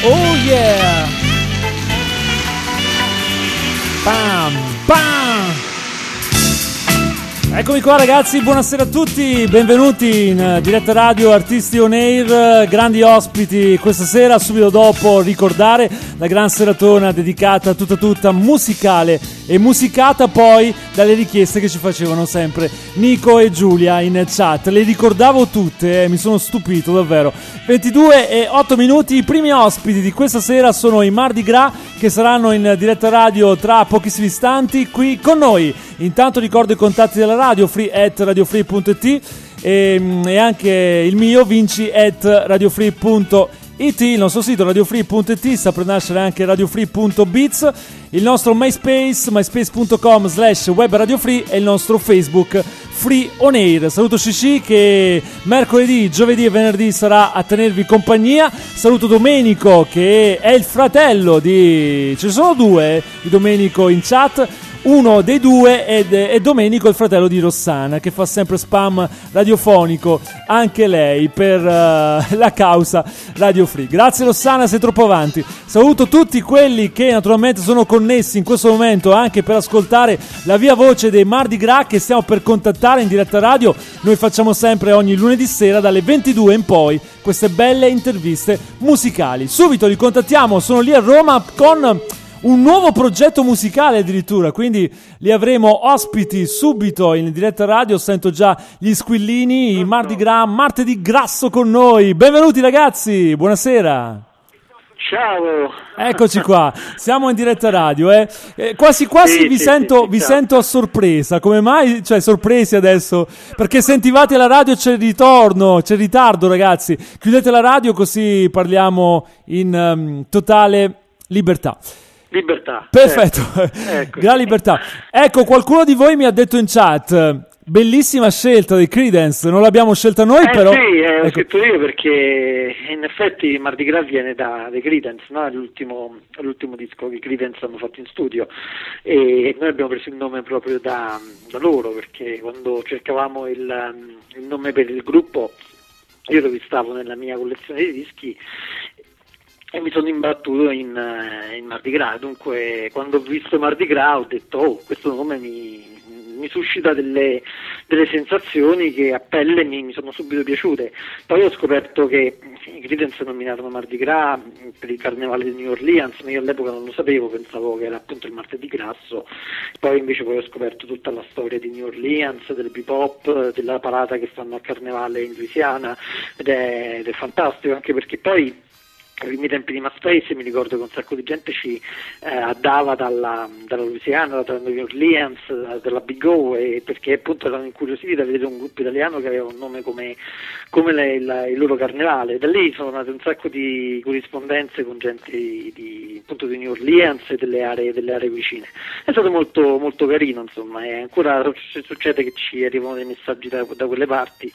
Oh yeah! Bam, bam! Eccomi qua ragazzi, buonasera a tutti, benvenuti in diretta radio Artisti On Air, grandi ospiti questa sera, subito dopo ricordare la gran seratona dedicata tutta musicale e musicata poi dalle richieste che ci facevano sempre Nico e Giulia in chat. Le ricordavo tutte, mi sono stupito davvero. 22 e 8 minuti, i primi ospiti di questa sera sono i Mardi Gras, che saranno in diretta radio tra pochissimi istanti qui con noi. Intanto ricordo i contatti della radio, free@radiofree.it e anche il mio, vinci@radiofree.it, il nostro sito radiofree.it, sta per nascere anche radiofree.biz, il nostro MySpace, myspace.com/webradiofree e il nostro Facebook Free On Air. Saluto Shishi che mercoledì, giovedì e venerdì sarà a tenervi compagnia. Saluto Domenico che è il fratello di... ce ne sono due di Domenico in chat. Uno dei due è Domenico, il fratello di Rossana, che fa sempre spam radiofonico, anche lei, per la causa Radio Free. Grazie Rossana, sei troppo avanti. Saluto tutti quelli che naturalmente sono connessi in questo momento anche per ascoltare la via voce dei Mardi Gras che stiamo per contattare in diretta radio. Noi facciamo sempre ogni lunedì sera dalle 22 in poi queste belle interviste musicali. Subito li contattiamo, sono lì a Roma con... un nuovo progetto musicale addirittura, quindi li avremo ospiti subito in diretta radio. Sento già gli squillini, i Mardi Gras, martedì grasso con noi. Benvenuti ragazzi, buonasera. Ciao. Eccoci qua, siamo in diretta radio, quasi sì, vi sento a sorpresa. Come mai? Cioè sorpresi adesso? Perché sentivate la radio, c'è il ritorno, c'è il ritardo ragazzi. Chiudete la radio così parliamo in totale libertà. Perfetto, ecco. Gran libertà. Ecco, qualcuno di voi mi ha detto in chat, bellissima scelta dei Creedence, non l'abbiamo scelta noi però... Sì, ho ecco. scritto io perché in effetti Mardi Gras viene dai Creedence, no? È l'ultimo disco che i Creedence hanno fatto in studio e noi abbiamo preso il nome proprio da loro, perché quando cercavamo il nome per il gruppo io lo vistavo nella mia collezione di dischi e mi sono imbattuto in Mardi Gras. Dunque quando ho visto Mardi Gras ho detto questo nome mi suscita delle sensazioni che a pelle mi sono subito piaciute. Poi ho scoperto che i Creedence nominarono Mardi Gras per il carnevale di New Orleans, ma io all'epoca non lo sapevo, pensavo che era appunto il martedì grasso. Poi ho scoperto tutta la storia di New Orleans, del bebop, della parata che fanno al carnevale in Louisiana ed è fantastico, anche perché poi ai primi tempi di MySpace mi ricordo che un sacco di gente ci andava dalla Louisiana, da New Orleans, dalla Big O, perché appunto erano incuriositi da vedere un gruppo italiano che aveva un nome come il loro carnevale. Da lì sono nate un sacco di corrispondenze con gente di New Orleans e delle aree vicine. È stato molto, molto carino, insomma, e ancora succede che ci arrivano dei messaggi da quelle parti,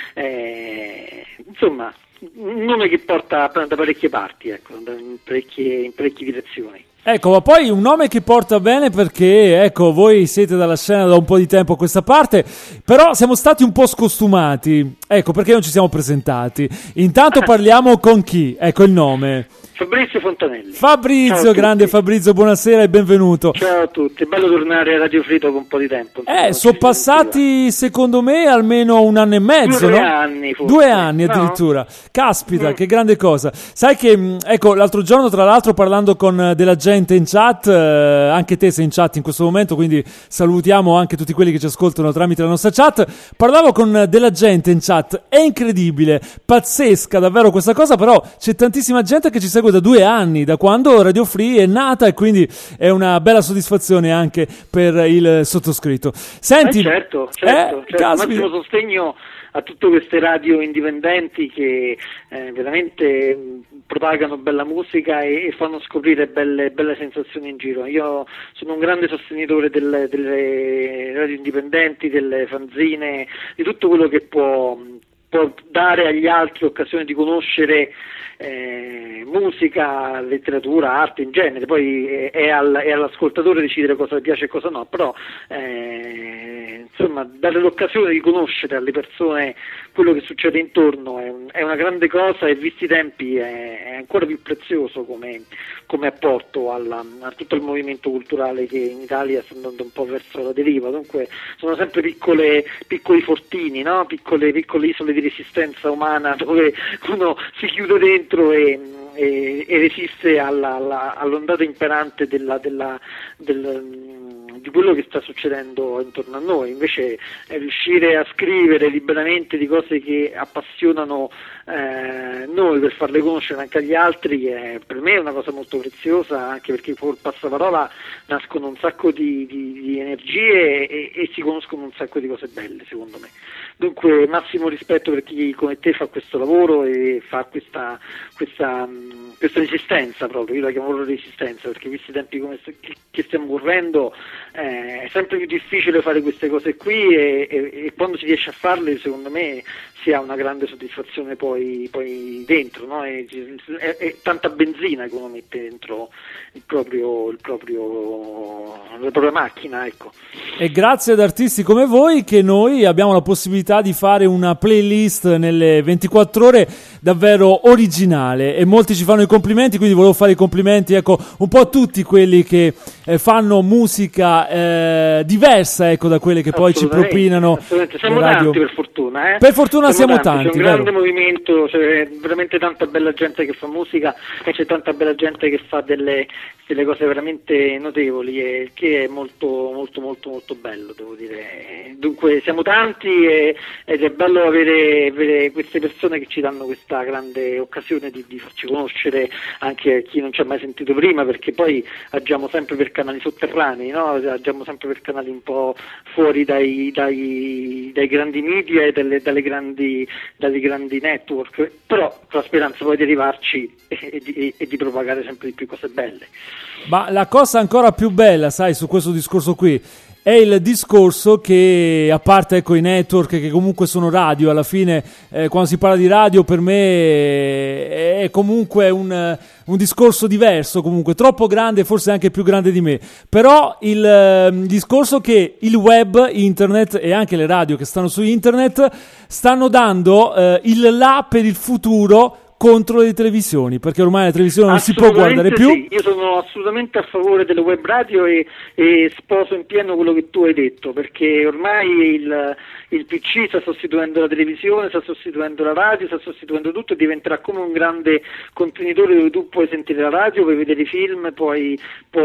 insomma, un nome che porta da parecchie parti, ecco, in parecchie direzioni. Ecco, ma poi un nome che porta bene perché, ecco, voi siete dalla scena da un po' di tempo a questa parte, però siamo stati un po' scostumati, ecco, perché non ci siamo presentati. Intanto parliamo con chi? Ecco il nome. Fabrizio Fontanelli. Fabrizio, grande Fabrizio, buonasera e benvenuto. Ciao a tutti, è bello tornare a Radio Free dopo un po' di tempo. Sono passati secondo me almeno un anno e mezzo, 2 no? anni forse. 2 anni addirittura, no? Caspita, che grande cosa. Sai che, ecco, l'altro giorno tra l'altro parlando con della gente in chat, anche te sei in chat in questo momento, quindi salutiamo anche tutti quelli che ci ascoltano tramite la nostra chat, parlavo con della gente in chat, è incredibile, pazzesca davvero questa cosa, però c'è tantissima gente che ci segue da 2 anni, da quando Radio Free è nata, e quindi è una bella soddisfazione anche per il sottoscritto. Senti, certo. Massimo sostegno a tutte queste radio indipendenti che veramente propagano bella musica e fanno scoprire belle sensazioni in giro. Io sono un grande sostenitore delle radio indipendenti, delle fanzine, di tutto quello che può può dare agli altri occasione di conoscere musica, letteratura, arte in genere, poi è all'ascoltatore decidere cosa piace e cosa no, però insomma dare l'occasione di conoscere alle persone quello che succede intorno è una grande cosa, e visti i tempi è ancora più prezioso come apporto a tutto il movimento culturale che in Italia sta andando un po' verso la deriva. Dunque sono sempre piccoli fortini, no? piccole isole di resistenza umana dove uno si chiude dentro e resiste all'ondata imperante di quello che sta succedendo intorno a noi. Invece riuscire a scrivere liberamente di cose che appassionano noi, per farle conoscere anche agli altri, per me è una cosa molto preziosa, anche perché col passaparola nascono un sacco di energie e si conoscono un sacco di cose belle, secondo me. Dunque massimo rispetto per chi come te fa questo lavoro e fa questa resistenza, proprio io la chiamo resistenza, perché visti i tempi che stiamo correndo è sempre più difficile fare queste cose qui, e quando si riesce a farle, secondo me, si ha una grande soddisfazione poi dentro, no? È tanta benzina che uno mette dentro la propria macchina, ecco. E grazie ad artisti come voi che noi abbiamo la possibilità di fare una playlist nelle 24 ore davvero originale, e molti ci fanno i complimenti, quindi volevo fare i complimenti, ecco, un po' a tutti quelli che fanno musica diversa, ecco, da quelle che poi ci propinano. Siamo tanti, per fortuna. Per fortuna siamo tanti. C'è un grande movimento, c'è veramente tanta bella gente che fa musica, e c'è tanta bella gente che fa delle cose veramente notevoli, e che è molto molto molto molto bello, devo dire. Dunque siamo tanti, ed è bello avere queste persone che ci danno questa grande occasione di farci conoscere anche a chi non ci ha mai sentito prima, perché poi agiamo sempre per canali sotterranei, no? Agiamo sempre per canali un po' fuori dai grandi media e dalle grandi network, però con la speranza poi di arrivarci e di propagare sempre di più cose belle. Ma la cosa ancora più bella, sai, su questo discorso qui, è il discorso che, a parte ecco i network che comunque sono radio, alla fine quando si parla di radio per me è comunque un discorso diverso, comunque troppo grande, forse anche più grande di me, però il discorso che il web, internet e anche le radio che stanno su internet stanno dando il là per il futuro contro le televisioni, perché ormai la televisione non si può guardare più. Sì. Io sono assolutamente a favore delle web radio e sposo in pieno quello che tu hai detto, perché ormai il PC sta sostituendo la televisione, sta sostituendo la radio, sta sostituendo tutto, e diventerà come un grande contenitore dove tu puoi sentire la radio, puoi vedere film, puoi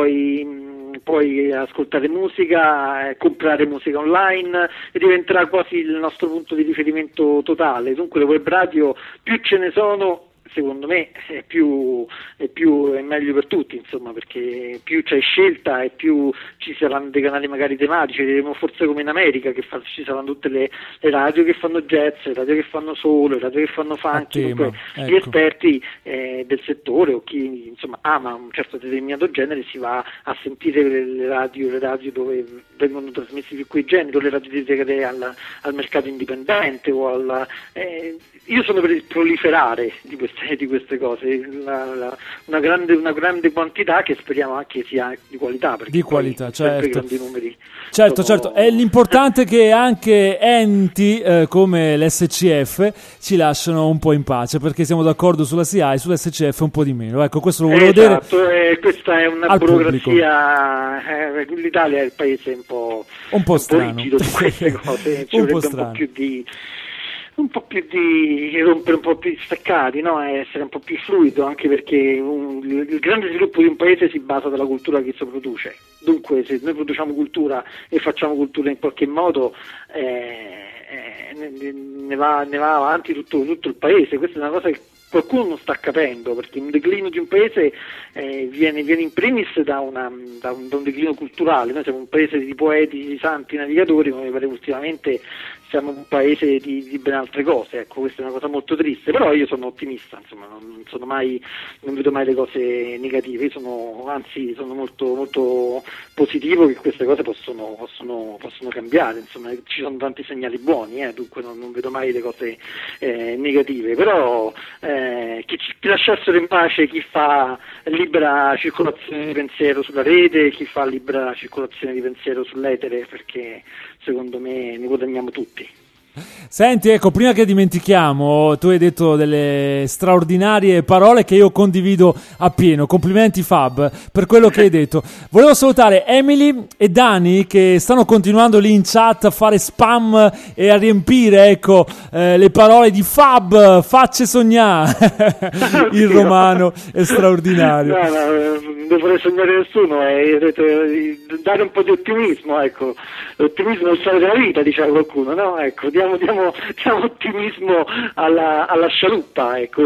ascoltare musica, comprare musica online, e diventerà quasi il nostro punto di riferimento totale. Dunque le web radio, più ce ne sono, secondo me è meglio per tutti, insomma, perché più c'è scelta e più ci saranno dei canali magari tematici, vedremo forse come in America che ci saranno tutte le radio che fanno jazz, le radio che fanno solo, le radio che fanno funky, dunque gli esperti del settore o chi insomma ama un certo determinato genere si va a sentire le radio dove vengono trasmessi più quei generi, o le radio dedicate al mercato indipendente o io sono per il proliferare di queste cose, una grande quantità che speriamo anche sia di qualità, perché di qualità, certo. Grandi numeri certo, è l'importante che anche enti come l'SCF ci lasciano un po' in pace, perché siamo d'accordo sulla CIA e sull'SCF un po' di meno, ecco, questo lo volevo dire. Questa è una burocrazia, l'Italia è il paese un po' strano, rigido su queste cose, ci vorrebbe un po' più di rompere un po' più di staccati, no? Essere un po' più fluido, anche perché il grande sviluppo di un paese si basa sulla cultura che esso produce. Dunque se noi produciamo cultura e facciamo cultura in qualche modo ne va avanti tutto il paese. Questa è una cosa che qualcuno non sta capendo, perché un declino di un paese viene in primis da un declino culturale. Noi siamo un paese di poeti, di santi, navigatori, ma mi pare ultimamente siamo un paese di ben altre cose, ecco, questa è una cosa molto triste, però io sono ottimista, insomma, non vedo mai le cose negative, anzi sono molto, molto positivo che queste cose possono cambiare, insomma, ci sono tanti segnali buoni, dunque non vedo mai le cose negative, però che ci lasciassero in pace chi fa libera circolazione di pensiero sulla rete, chi fa libera circolazione di pensiero sull'etere, perché secondo me ne guadagniamo tutti. Senti, ecco, prima che dimentichiamo, tu hai detto delle straordinarie parole che io condivido appieno. Complimenti Fab per quello che hai detto. Volevo salutare Emily e Dani che stanno continuando lì in chat a fare spam e a riempire, ecco, le parole di Fab, facce sognare. Il romano è straordinario. Non dovrei sognare nessuno, dare un po' di ottimismo, ecco. L'ottimismo è il sale della vita, diceva qualcuno, no? Ecco, diamo ottimismo alla scialuppa, ecco.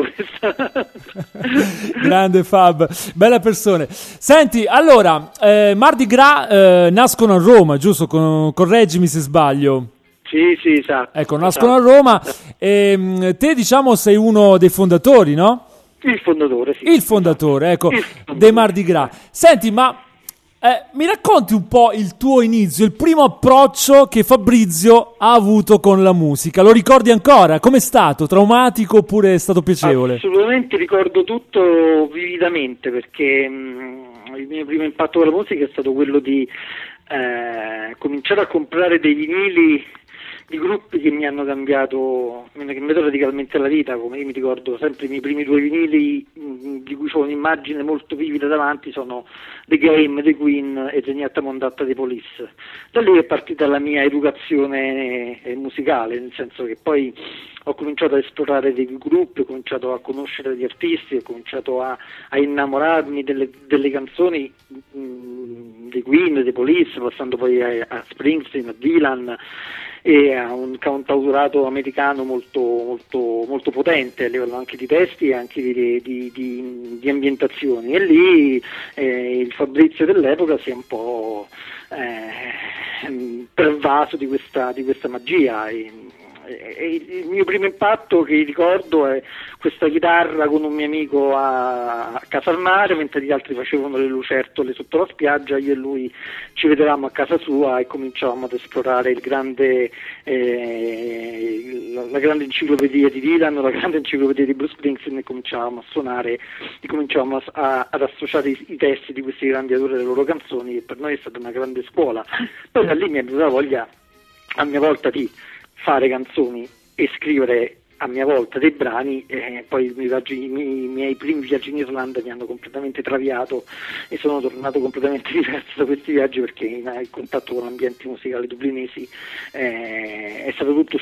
Grande Fab, bella persona. Senti, allora, Mardi Gras nascono a Roma, giusto? Correggimi se sbaglio. Sì, esatto. Ecco, nascono a Roma. Te, diciamo, sei uno dei fondatori, no? Il fondatore, sì. Il fondatore, ecco, dei Mardi Gras. Senti, ma mi racconti un po' il tuo inizio, il primo approccio che Fabrizio ha avuto con la musica? Lo ricordi ancora? Com'è stato? Traumatico oppure è stato piacevole? Assolutamente, ricordo tutto vividamente, perché il mio primo impatto con la musica è stato quello di cominciare a comprare dei vinili di gruppi che mi hanno cambiato radicalmente la vita. Come io mi ricordo sempre i miei primi 2 vinili di cui ho un'immagine molto vivida davanti, sono The Game, The Queen e Genietta Mondatta dei Police. Da lì è partita la mia educazione musicale, nel senso che poi ho cominciato a esplorare dei gruppi, ho cominciato a conoscere degli artisti, ho cominciato a innamorarmi delle canzoni dei Queen, dei Police, passando poi a Springsteen, a Dylan e a un cantautorato americano molto, molto, molto potente a livello anche di testi e anche di ambientazioni, e lì il Fabrizio dell'epoca si è un po' pervaso di questa magia. E il mio primo impatto che ricordo è questa chitarra con un mio amico a casa al mare, mentre gli altri facevano le lucertole sotto la spiaggia, io e lui ci vedevamo a casa sua e cominciavamo ad esplorare la grande enciclopedia di Dylan, la grande enciclopedia di Bruce Springsteen, e cominciavamo a suonare e cominciavamo ad associare i testi di questi grandi autori alle loro canzoni, e per noi è stata una grande scuola. Poi da lì mi è venuta voglia a mia volta di fare canzoni e scrivere a mia volta dei brani, poi i miei primi viaggi in Irlanda mi hanno completamente traviato e sono tornato completamente diverso da questi viaggi, perché il contatto con l'ambiente musicale dublinesi è stato tutto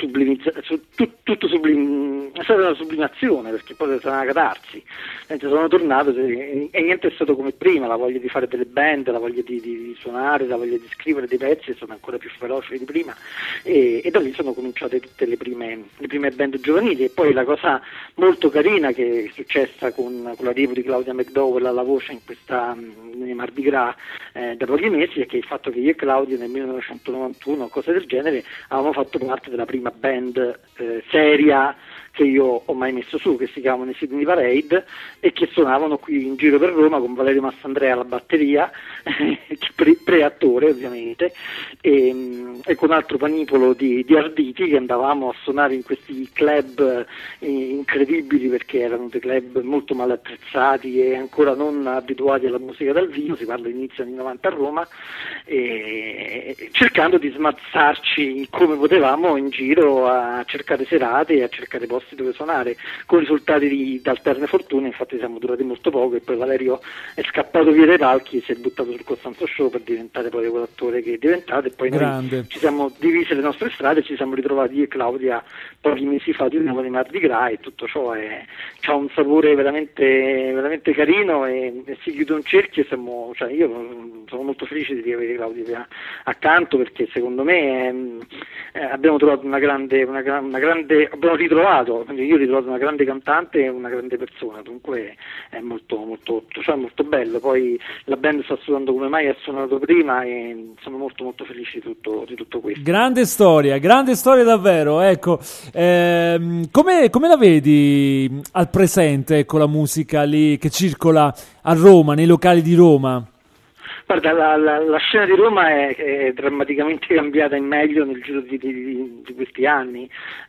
è stata una sublimazione, perché poi è stata una catarsi. Sono tornato e niente è stato come prima, la voglia di fare delle band, la voglia di suonare, la voglia di scrivere dei pezzi è stata ancora più feroce di prima, e da lì sono cominciate tutte le prime band giovanili. E poi la cosa molto carina che è successa con l'arrivo di Claudia McDowell alla voce nei Mardi Gras da pochi mesi, è che il fatto che io e Claudia nel 1991 o cose del genere avevamo fatto parte della prima band seria che io ho mai messo su, che si chiamano i Sydney Parade, e che suonavano qui in giro per Roma con Valerio Massandrea alla batteria, pre-attore ovviamente, e con altro panipolo di arditi che andavamo a suonare in questi club incredibili, perché erano dei club molto mal attrezzati e ancora non abituati alla musica dal vivo, si parla inizio anni 90 a Roma, e cercando di smazzarci come potevamo in giro a cercare serate e a cercare posti dove suonare, con risultati di alterne fortune. Infatti siamo durati molto poco e poi Valerio è scappato via dai palchi e si è buttato sul Costanzo Show per diventare poi quell'attore che è diventato, e poi noi ci siamo divise le nostre strade e ci siamo ritrovati io e Claudia pochi mesi fa di nuovo nei Mardi Gras, e tutto ciò ha un sapore veramente, veramente carino, e si chiude un cerchio. Io sono molto felice di avere Claudia accanto, perché secondo me abbiamo trovato abbiamo ritrovato loro, quindi io li trovo una grande cantante e una grande persona, dunque è molto, molto, cioè molto bello. Poi la band sta suonando come mai ha suonato prima e sono molto molto felice di tutto questo. Grande storia davvero, ecco. Come la vedi al presente, ecco, la musica lì che circola a Roma, nei locali di Roma? Guarda, la scena di Roma è drammaticamente cambiata in meglio nel giro di questi anni.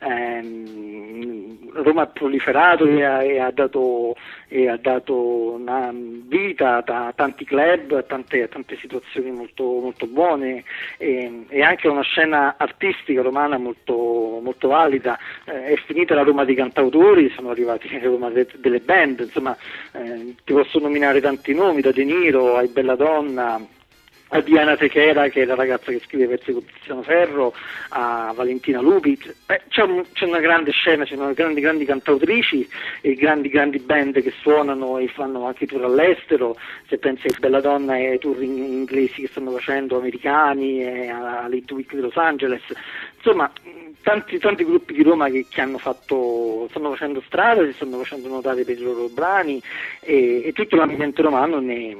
Roma ha proliferato e ha dato una vita a tanti club, a tante situazioni molto, molto buone e anche una scena artistica romana molto, molto valida. È finita la Roma dei cantautori, sono arrivati la Roma delle band, insomma, ti posso nominare tanti nomi, da De Niro ai Belladonna, a Diana Techera, che è la ragazza che scrive pezzi con Tiziano Ferro, a Valentina Lupi. C'è una grande scena, ci sono grandi cantautrici e grandi band che suonano e fanno anche tour all'estero. Se pensi ai Belladonna e ai tour inglesi che stanno facendo, americani, e alle Hit Week di Los Angeles, insomma tanti gruppi di Roma che stanno facendo strada, si stanno facendo notare per i loro brani e tutto l'ambiente romano ne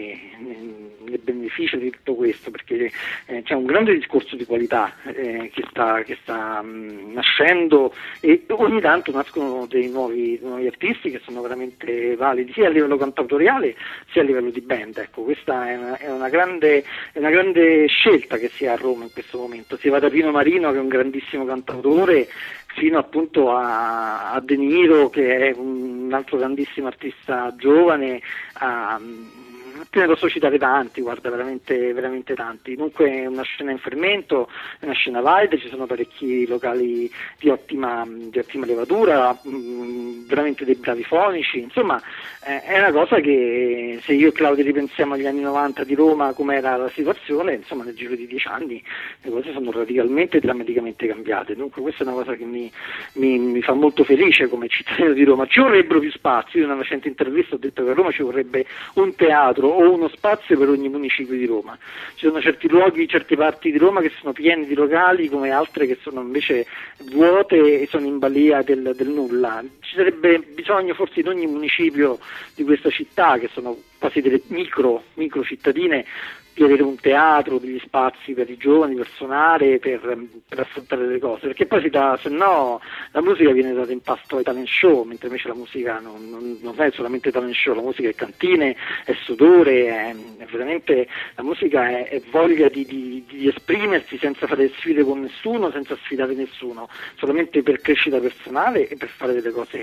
beneficia di tutto questo, perché c'è un grande discorso di qualità che sta nascendo e ogni tanto nascono dei nuovi artisti che sono veramente validi sia a livello cantautoriale sia a livello di band. Ecco, questa è una grande scelta che si ha a Roma in questo momento. Si va da Pino Marino, che è un grandissimo cantautore, fino appunto a De Niro, che è un altro grandissimo artista giovane, te ne posso citare tanti, guarda, veramente, veramente tanti. Dunque è una scena in fermento, è una scena valida, ci sono parecchi locali di ottima levatura, veramente dei bravi fonici, insomma è una cosa che, se io e Claudio ripensiamo agli anni 90 di Roma, com'era la situazione, insomma nel giro di 10 anni le cose sono radicalmente e drammaticamente cambiate. Dunque questa è una cosa che mi fa molto felice come cittadino di Roma. Ci vorrebbero più spazi. Io in una recente intervista ho detto che a Roma ci vorrebbe un teatro o uno spazio per ogni municipio di Roma. Ci sono certi luoghi, certe parti di Roma che sono pieni di locali, come altre che sono invece vuote e sono in balia del nulla. Ci sarebbe bisogno forse in ogni municipio di questa città, che sono quasi delle micro cittadine, di avere un teatro, degli spazi per i giovani, per suonare, per affrontare le cose, perché poi se no la musica viene data in pasto ai talent show, mentre invece la musica non è solamente talent show, la musica è cantine, è sudore, è veramente, la musica è voglia di esprimersi senza fare sfide con nessuno, senza sfidare nessuno, solamente per crescita personale e per fare delle cose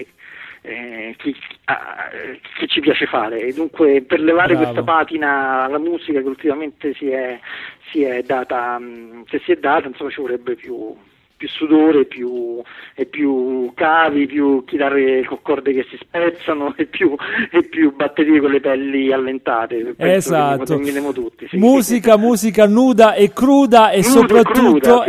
che ci piace fare. E dunque per levare questa patina alla musica che ultimamente si è data, insomma ci vorrebbe più sudore, più cavi, più chitarre con corde che si spezzano e più batterie con le pelli allentate. Esatto. Tutti, sì, musica nuda e cruda e soprattutto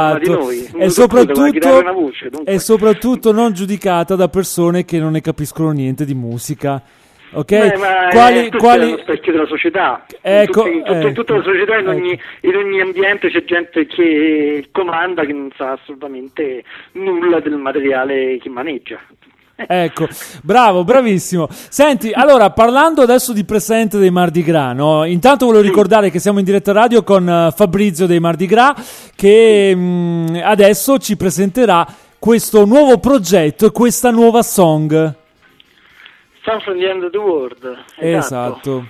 soprattutto non giudicata da persone che non ne capiscono niente di musica. Ok, quali è lo specchio della società. Ecco, in tutta la società, in ogni ambiente c'è gente che comanda, che non sa assolutamente nulla del materiale che maneggia. Ecco, bravo, bravissimo. Senti, allora, parlando adesso di presente dei Mardi Gras, no? Intanto volevo ricordare che siamo in diretta radio con Fabrizio dei Mardi Gras, che adesso ci presenterà questo nuovo progetto e questa nuova song. Sound from the End of the World. Esatto.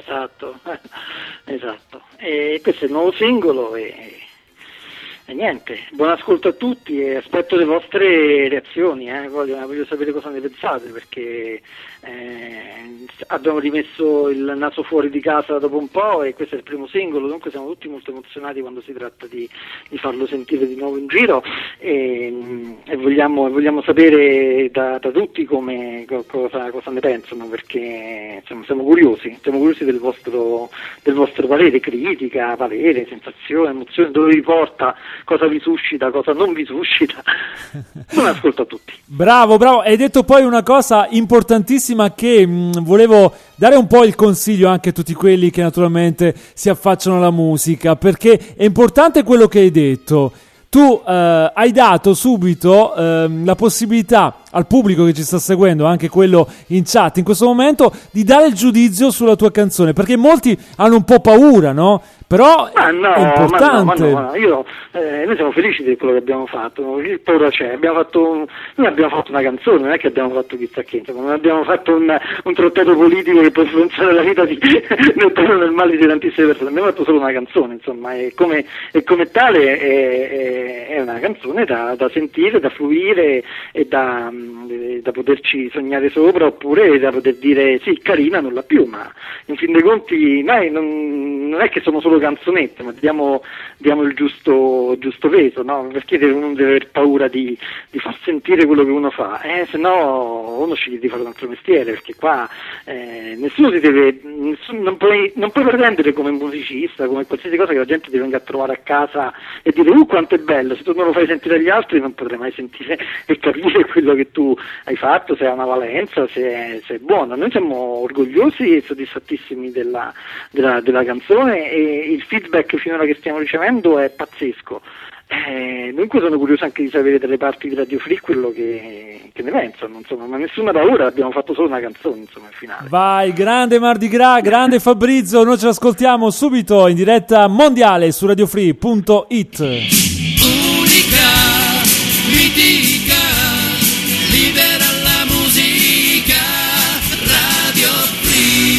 E questo è il nuovo singolo e niente, buon ascolto a tutti e aspetto le vostre reazioni, voglio sapere cosa ne pensate, perché abbiamo rimesso il naso fuori di casa dopo un po' e questo è il primo singolo, dunque siamo tutti molto emozionati quando si tratta di farlo sentire di nuovo in giro e vogliamo sapere da tutti cosa ne pensano, perché insomma, siamo curiosi del vostro parere, critica, parere, sensazione, emozione, dove vi porta, cosa vi suscita, cosa non vi suscita. Buon ascolto a tutti. Bravo, hai detto poi una cosa importantissima che volevo dare un po' il consiglio anche a tutti quelli che naturalmente si affacciano alla musica, perché è importante quello che hai detto. tu hai dato subito la possibilità al pubblico che ci sta seguendo, anche quello in chat in questo momento, di dare il giudizio sulla tua canzone, perché molti hanno un po' paura, no? Però è importante. Noi siamo felici di quello che abbiamo fatto. Che paura c'è? Noi abbiamo fatto una canzone, non è che abbiamo fatto chissà che, non abbiamo fatto un trattato politico che può influenzare la vita nel bene o nel male di tantissime persone. Abbiamo fatto solo una canzone, insomma, e come tale è una canzone da sentire, da fruire e da poterci sognare sopra, oppure da poter dire sì, carina, non la più, ma in fin dei conti noi non è che sono solo canzonette, ma diamo il giusto peso, no? Perché uno deve aver paura di far sentire quello che uno fa, se no uno sceglie di fare un altro mestiere, perché qua nessuno non puoi pretendere come musicista, come qualsiasi cosa, che la gente ti venga a trovare a casa e dire quanto è bello. Se tu non lo fai sentire agli altri non potrai mai sentire e capire quello che tu hai fatto, se ha una valenza, se è buona. Noi siamo orgogliosi e soddisfattissimi della canzone, e il feedback finora che stiamo ricevendo è pazzesco. Dunque sono curioso anche di sapere dalle parti di Radio Free quello che ne pensano, insomma, ma nessuna paura, abbiamo fatto solo una canzone, insomma, il finale. Vai, grande Mardi Gras, grande Fabrizio, noi ce l'ascoltiamo subito in diretta mondiale su radiofree.it. Unica, mitica, libera la musica, Radio Free.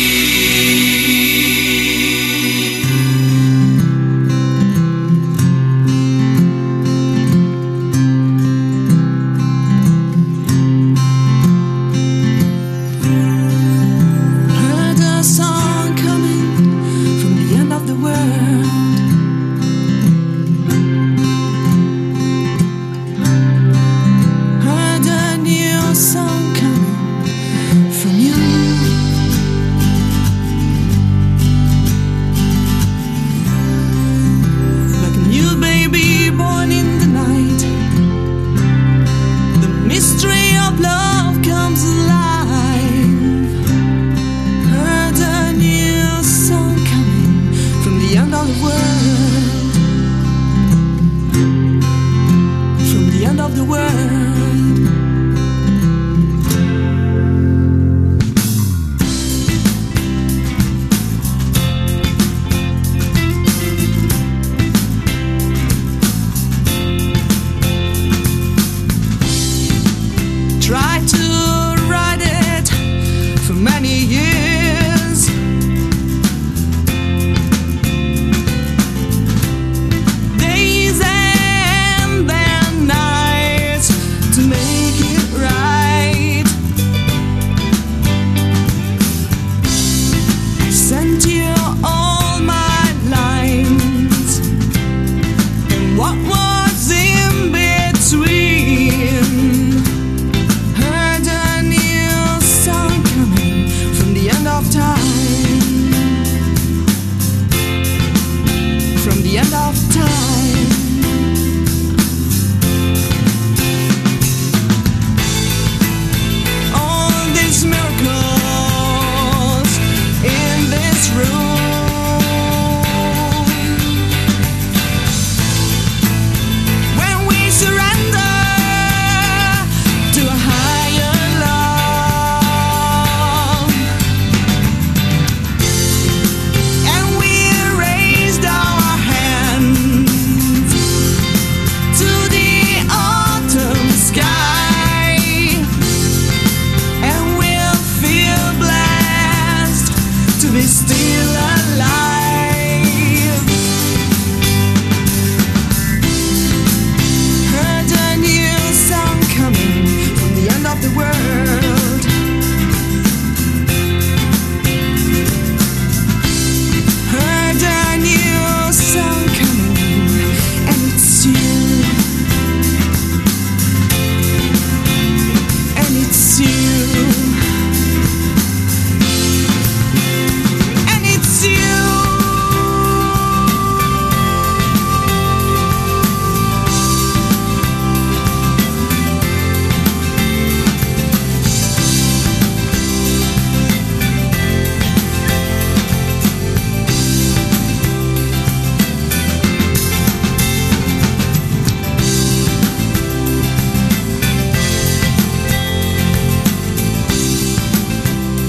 What was in between her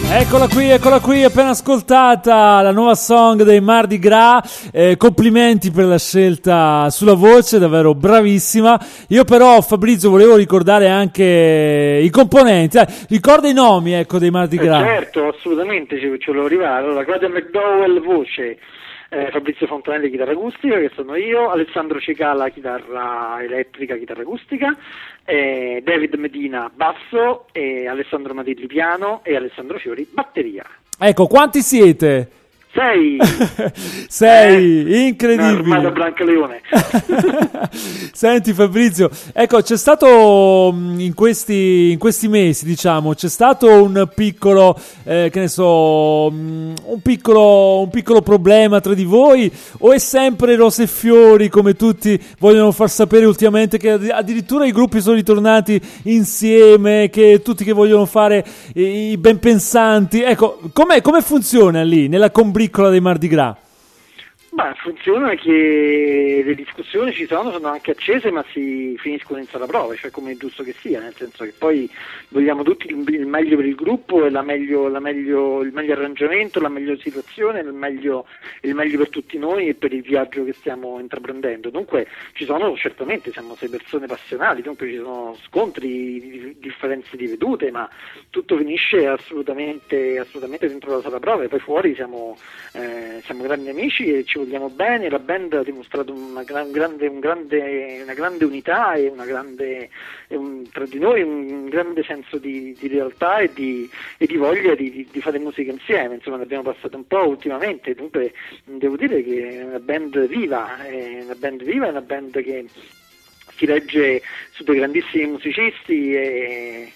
Eccola qui, appena ascoltata la nuova song dei Mardi Gras. Complimenti per la scelta sulla voce, davvero bravissima. Io però, Fabrizio, volevo ricordare anche i componenti. Ricorda i nomi, ecco, dei Mardi Gras. Certo, assolutamente, ci volevo arrivare. Allora, Claudia McDowell, voce, Fabrizio Fontanelli, chitarra acustica, che sono io, Alessandro Cicala, chitarra elettrica, chitarra acustica, David Medina, basso, e Alessandro Matilli, piano, e Alessandro Fiori, batteria. Ecco, quanti siete? 6 incredibile. Armata Brancaleone. Senti Fabrizio, ecco, c'è stato in questi mesi, diciamo, c'è stato un piccolo che ne so, un piccolo problema tra di voi, o è sempre rose e fiori, come tutti vogliono far sapere ultimamente, che addirittura i gruppi sono ritornati insieme, che tutti che vogliono fare i ben pensanti? Ecco, come funziona lì nella combriccola dei Mardi Gras? Beh, funziona che le discussioni ci sono anche accese, ma si finiscono in sala prove, cioè come è giusto che sia, nel senso che poi vogliamo tutti il meglio per il gruppo, e il meglio arrangiamento, la meglio situazione, il meglio per tutti noi e per il viaggio che stiamo intraprendendo. Dunque ci sono, certamente siamo 6 persone passionali, dunque ci sono scontri, differenze di vedute, ma tutto finisce assolutamente dentro la sala prove. Poi fuori siamo grandi amici e ci vogliamo bene. La band ha dimostrato una grande unità e tra di noi un grande senso di realtà e di voglia di fare musica insieme. Insomma, ne abbiamo passato un po' ultimamente, dunque devo dire che è una band viva, è una band che si regge su dei grandissimi musicisti e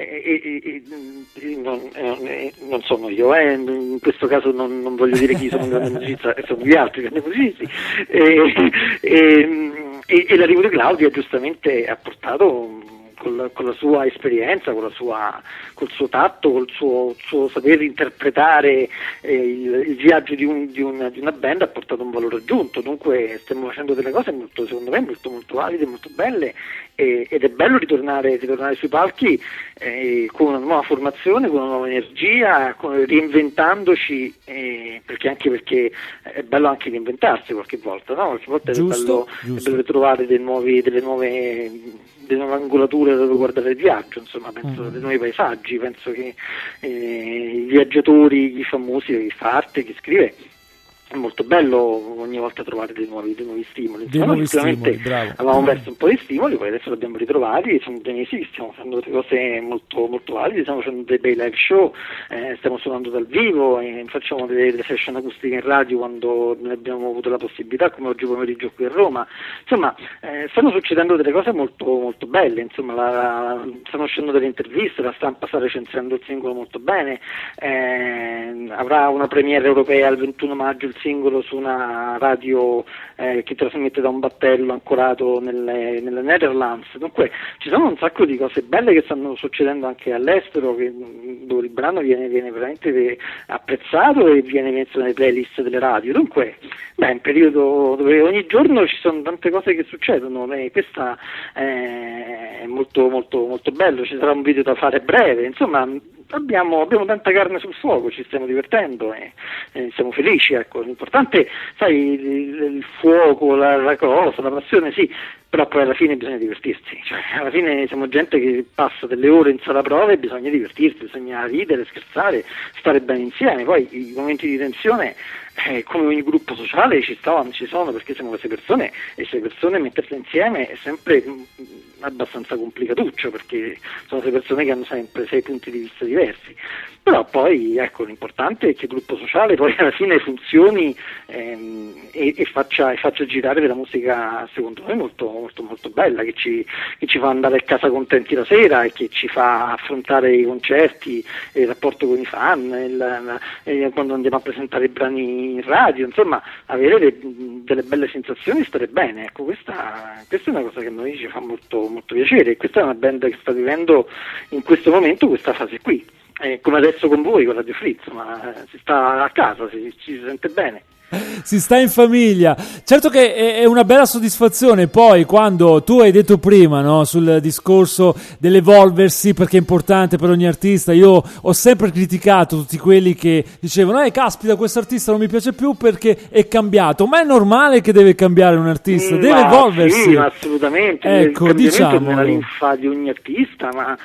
non sono io, in questo caso non voglio dire chi sono un grande musicista, sono gli altri grandi musicisti, e l'arrivo di Claudia giustamente ha portato con la sua esperienza, col suo tatto, col suo saper interpretare il viaggio di una band, ha portato un valore aggiunto. Dunque stiamo facendo delle cose secondo me molto valide, molto belle, ed è bello ritornare sui palchi con una nuova formazione, con una nuova energia, reinventandoci, perché è bello anche reinventarsi qualche volta, no? Qualche volta Giusto. È bello trovare delle nuove angolature dove guardare il viaggio, insomma, penso dei nuovi paesaggi, penso che i viaggiatori, chi fa musica, chi fa arte, chi scrive, è molto bello ogni volta trovare dei nuovi stimoli. Sicuramente avevamo perso un po' di stimoli, poi adesso li abbiamo ritrovati, sono dei mesi che stiamo facendo delle cose molto valide, stiamo facendo dei bei live show, stiamo suonando dal vivo, facciamo delle session acustiche in radio quando ne abbiamo avuto la possibilità, come oggi pomeriggio qui a Roma. Insomma, stanno succedendo delle cose molto belle, insomma, stanno uscendo delle interviste, la stampa sta recensendo il singolo molto bene, avrà una premiere europea il 21 maggio il singolo su una radio che trasmette da un battello ancorato nelle Netherlands. Dunque ci sono un sacco di cose belle che stanno succedendo anche all'estero, dove il brano viene veramente apprezzato e viene messo nelle playlist delle radio. Dunque è un periodo dove ogni giorno ci sono tante cose che succedono, e questa è molto bello. Ci sarà un video da fare breve, insomma abbiamo tanta carne sul fuoco, ci stiamo divertendo e siamo felici, ecco. L'importante, sai, il fuoco, la cosa, la passione, sì, però poi alla fine bisogna divertirsi, cioè alla fine siamo gente che passa delle ore in sala prove e bisogna divertirsi, bisogna ridere, scherzare, stare bene insieme. Poi i momenti di tensione, come ogni gruppo sociale, ci sono, perché siamo 6 persone, e 6 persone metterle insieme è sempre abbastanza complicatuccio, perché sono 6 persone che hanno sempre 6 punti di vista diversi. Però poi, ecco, l'importante è che il gruppo sociale poi alla fine funzioni e faccia girare della musica, secondo me, molto bella, che ci fa andare a casa contenti la sera e che ci fa affrontare i concerti, il rapporto con i fan, quando andiamo a presentare i brani in radio, insomma, avere delle belle sensazioni e stare bene. Ecco, questa è una cosa che a noi ci fa molto piacere, e questa è una band che sta vivendo in questo momento questa fase qui. Come adesso con voi, con Radio Fritz, ma si sta a casa, ci si sente bene. Si sta in famiglia. Certo che è una bella soddisfazione poi quando tu hai detto prima, no, sul discorso dell'evolversi, perché è importante per ogni artista. Io ho sempre criticato tutti quelli che dicevano caspita, questo artista non mi piace più perché è cambiato. Ma è normale che deve cambiare un artista, deve evolversi. Sì, assolutamente. Ecco, diciamo nella linfa di ogni artista, ma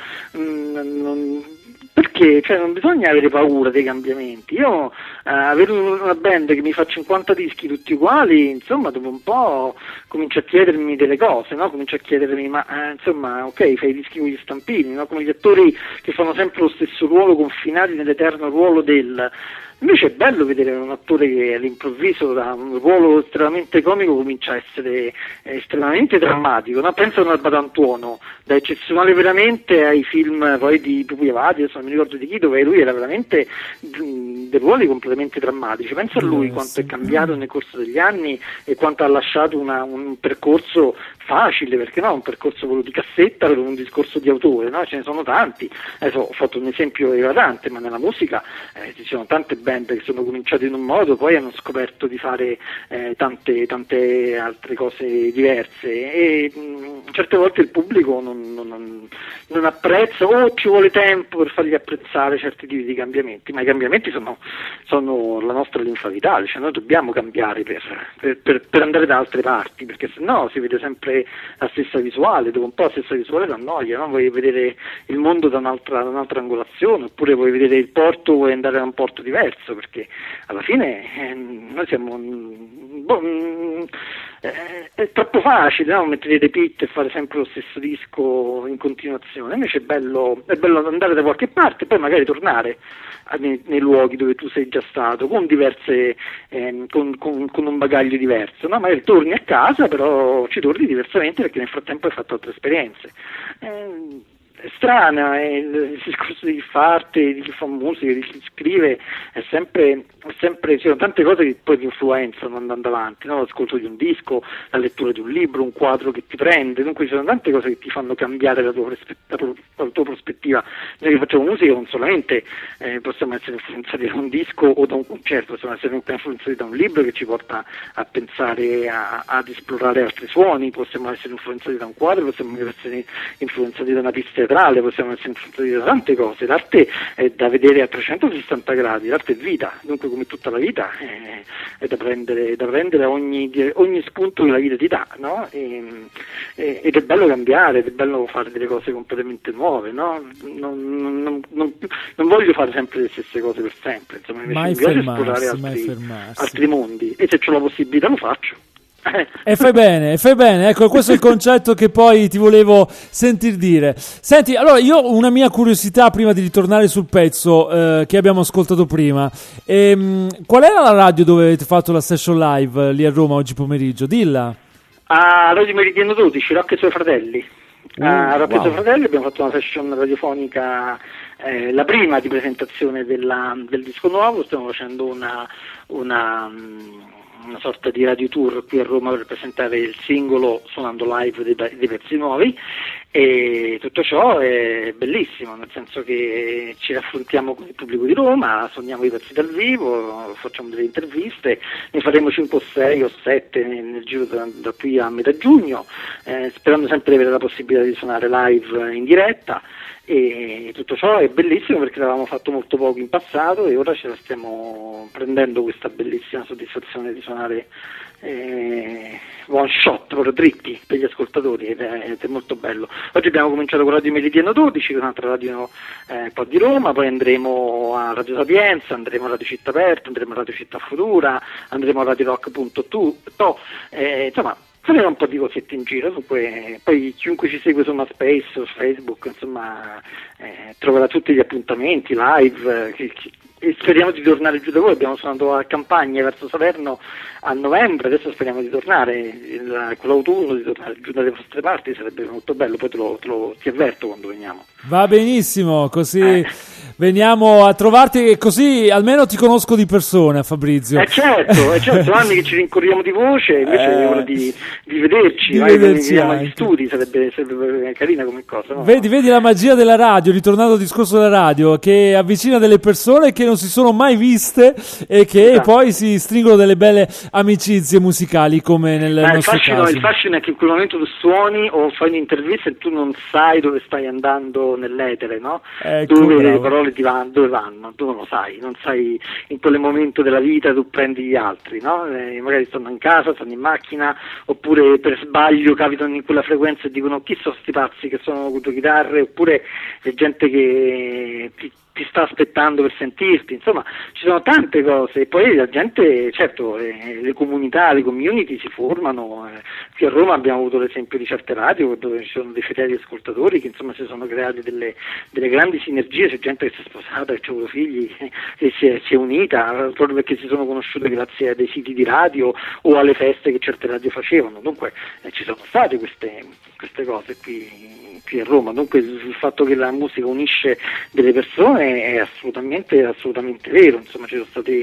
perché non bisogna avere paura dei cambiamenti. Io avere una band che mi fa 50 dischi tutti uguali, insomma, dopo un po' comincio a chiedermi delle cose, no? Comincio a chiedermi, insomma, ok, fai i dischi con gli stampini, no? Come gli attori che fanno sempre lo stesso ruolo, confinati nell'eterno ruolo del... Invece è bello vedere un attore che all'improvviso da un ruolo estremamente comico comincia a essere estremamente drammatico, no? Penso a un Albatantuono, da eccezionale veramente ai film poi di Pupi Avati, adesso non mi ricordo di chi, dove lui era veramente dei ruoli completamente drammatici. Penso a lui quanto è cambiato nel corso degli anni e quanto ha lasciato un percorso facile, perché no, un percorso quello di cassetta per un discorso di autore, no? Ce ne sono tanti. Adesso ho fatto un esempio eclatante, ma nella musica ci sono tante band che sono cominciate in un modo, poi hanno scoperto di fare tante altre cose diverse e certe volte il pubblico non apprezza o ci vuole tempo per fargli apprezzare certi tipi di cambiamenti, ma i cambiamenti sono la nostra linfa vitale, cioè noi dobbiamo cambiare per andare da altre parti, perché sennò si vede sempre la stessa visuale, dopo un po' la stessa visuale da noia, no? Vuoi vedere il mondo da un'altra angolazione, oppure vuoi vedere il porto, vuoi andare da un porto diverso, perché alla fine noi siamo è troppo facile, no? Mettere dei pit e fare sempre lo stesso disco in continuazione. Invece è bello andare da qualche parte e poi magari tornare nei luoghi dove tu sei già stato con diverse con un bagaglio diverso, no? Magari torni a casa, però ci torni diversamente perché nel frattempo hai fatto altre esperienze. È strana, il discorso di chi fa arte, di chi fa musica, di chi scrive, è sempre ci sono tante cose che poi ti influenzano andando avanti, no? L'ascolto di un disco, la lettura di un libro, un quadro che ti prende, dunque ci sono tante cose che ti fanno cambiare la tua prospettiva. Noi che facciamo musica non solamente possiamo essere influenzati da un disco o da un concerto, possiamo essere influenzati da un libro che ci porta a pensare ad esplorare altri suoni, possiamo essere influenzati da un quadro, possiamo essere influenzati da una pista teatrale, possiamo essere influenzati da tante cose. L'arte è da vedere a 360 gradi, l'arte è vita, dunque come tutta la vita è da prendere ogni spunto che la vita ti dà, no? Ed è bello cambiare, ed è bello fare delle cose completamente nuove, no? Non voglio fare sempre le stesse cose per sempre, insomma, invece mi piace esplorare altri mondi, e se ho la possibilità lo faccio. E fai bene, ecco, questo è il concetto che poi ti volevo sentir dire. Senti, allora io ho una mia curiosità prima di ritornare sul pezzo che abbiamo ascoltato prima. Qual era la radio dove avete fatto la session live lì a Roma oggi pomeriggio? Dilla. A Radio Meridiano 12, Rocco e i suoi fratelli. A Rocco e i suoi fratelli abbiamo fatto una session radiofonica, la prima di presentazione del disco nuovo. Stiamo facendo una sorta di radio tour qui a Roma per presentare il singolo suonando live dei pezzi nuovi, e tutto ciò è bellissimo, nel senso che ci raffrontiamo con il pubblico di Roma, suoniamo i pezzi dal vivo, facciamo delle interviste, ne faremo 5 o 6 o 7 nel giro da qui a metà giugno, sperando sempre di avere la possibilità di suonare live in diretta. E tutto ciò è bellissimo perché l'avevamo fatto molto poco in passato e ora ce la stiamo prendendo questa bellissima soddisfazione di suonare one shot, proprio dritti per gli ascoltatori, ed è molto bello. Oggi abbiamo cominciato con Radio Meridiano 12, che è un'altra radio qua di Roma, poi andremo a Radio Sapienza, andremo a Radio Città Aperta, andremo a Radio Città Futura, andremo a Radio Rock.to, insomma faremo un po' di cosette in giro, poi chiunque ci segue su MySpace, su Facebook, insomma troverà tutti gli appuntamenti live e speriamo di tornare giù da voi. Abbiamo suonato a Campagna verso Salerno a novembre, adesso speriamo di tornare con l'autunno, di tornare giù dalle vostre parti, sarebbe molto bello, poi ti avverto quando veniamo. Va benissimo, così veniamo a trovarti e così almeno ti conosco di persona, Fabrizio. Certo, anni che ci rincorriamo di voce, invece è ora di vederci, veniamo agli studi, sarebbe carina come cosa. No? Vedi la magia della radio, ritornando al discorso della radio, che avvicina delle persone che non si sono mai viste e che poi si stringono delle belle amicizie musicali come nel nostro caso. Il fascino è che in quel momento tu suoni o fai un'intervista e tu non sai dove stai andando nell'etere, no? Dove le parole dove vanno, tu non lo sai, in quel momento della vita tu prendi gli altri, no? Magari stanno in casa, stanno in macchina, oppure per sbaglio capitano in quella frequenza e dicono chi sono sti pazzi che suonano con due chitarre, oppure c'è gente che ti sta aspettando per sentirti, insomma ci sono tante cose, e poi la gente, certo, le comunità, le community si formano, qui a Roma abbiamo avuto l'esempio di certe radio dove ci sono dei fedeli ascoltatori che insomma si sono create delle grandi sinergie, c'è gente che si è sposata, che ha avuto figli, che si è unita proprio perché si sono conosciute grazie a dei siti di radio o alle feste che certe radio facevano, dunque ci sono state queste cose qui a Roma, dunque il fatto che la musica unisce delle persone è assolutamente vero, insomma ci sono stati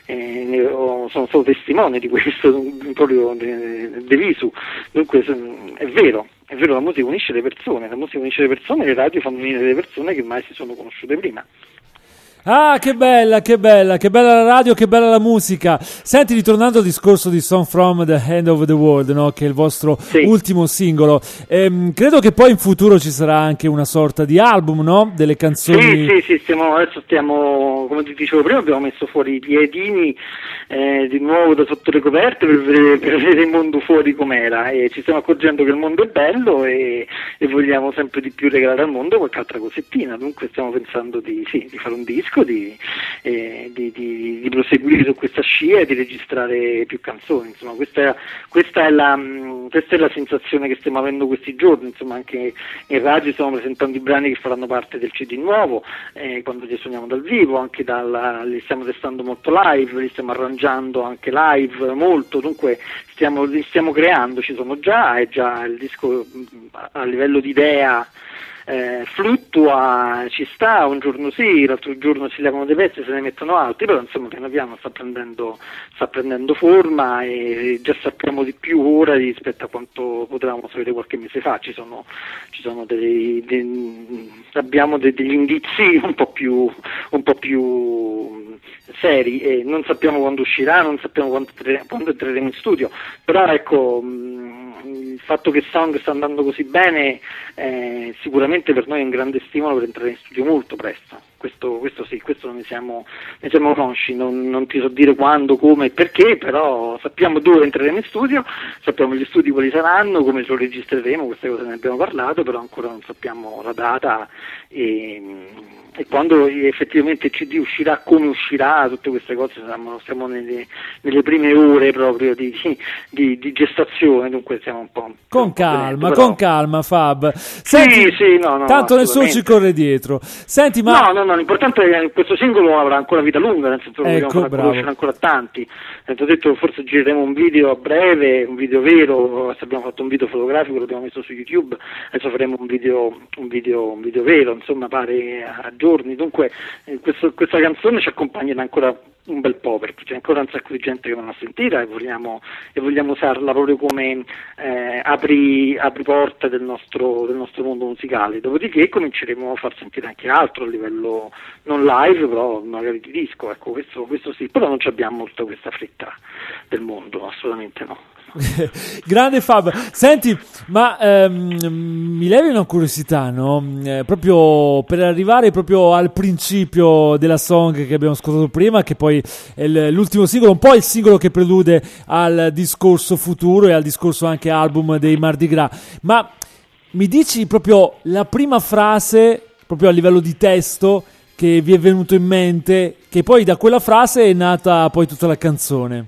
sono stato testimone di questo proprio de visu, dunque è vero, la musica unisce le persone, le radio fanno unire le persone che mai si sono conosciute prima. Ah, che bella la radio, che bella la musica. Senti, ritornando al discorso di Song from the End of the World, no? Che è il vostro ultimo singolo, credo che poi in futuro ci sarà anche una sorta di album, no? Delle canzoni. Sì, adesso stiamo, come ti dicevo prima, abbiamo messo fuori i piedini di nuovo da sotto le coperte per vedere il mondo fuori com'era, e ci stiamo accorgendo che il mondo è bello e vogliamo sempre di più regalare al mondo qualche altra cosettina, dunque stiamo pensando di fare un disco, di proseguire su questa scia e di registrare più canzoni, insomma questa è la sensazione che stiamo avendo questi giorni, insomma anche in radio stiamo presentando i brani che faranno parte del CD nuovo, quando li suoniamo dal vivo, anche li stiamo testando molto live, li stiamo arrangiando anche live molto, dunque li stiamo creando, ci sono già, è già il disco a livello di idea fluttua, ci sta, un giorno sì, l'altro giorno si levano dei pezzi, se ne mettono altri, però insomma piano piano sta prendendo forma e già sappiamo di più ora rispetto a quanto potevamo sapere qualche mese fa. Abbiamo degli indizi un po' più seri e non sappiamo quando uscirà, non sappiamo quando entreremo in studio, però ecco, il fatto che Song sta andando così bene sicuramente per noi è un grande stimolo per entrare in studio molto presto. Questo sì, questo ne siamo consci, non ti so dire quando, come e perché, però sappiamo dove entreremo in studio, sappiamo gli studi quali saranno, come lo registreremo, queste cose ne abbiamo parlato, però ancora non sappiamo la data e quando effettivamente il CD uscirà, come uscirà, tutte queste cose siamo nelle prime ore proprio di gestazione, dunque siamo un po'... Con calma Fab. Senti, no, tanto nessuno ci corre dietro. Senti, ma... No, l'importante è che questo singolo avrà ancora vita lunga, nel senso che dobbiamo far conoscere ancora tanti. Ho detto forse gireremo un video a breve, un video vero, se abbiamo fatto un video fotografico lo abbiamo messo su YouTube, adesso faremo un video vero, insomma pare a giorni, dunque questa canzone ci accompagnerà ancora un bel po', perché c'è ancora un sacco di gente che non l'ha sentita e vogliamo usarla proprio come apri porta del nostro mondo musicale, dopodiché cominceremo a far sentire anche altro a livello non live, però magari di disco, ecco, questo sì, però non abbiamo tutta questa fretta del mondo, assolutamente no. Grande Fab, senti, ma mi levi una curiosità, no? Proprio per arrivare proprio al principio della song che abbiamo ascoltato prima, che poi è l'ultimo singolo, un po' il singolo che prelude al discorso futuro e al discorso anche album dei Mardi Gras, ma mi dici proprio la prima frase, proprio a livello di testo, che vi è venuto in mente, che poi da quella frase è nata poi tutta la canzone?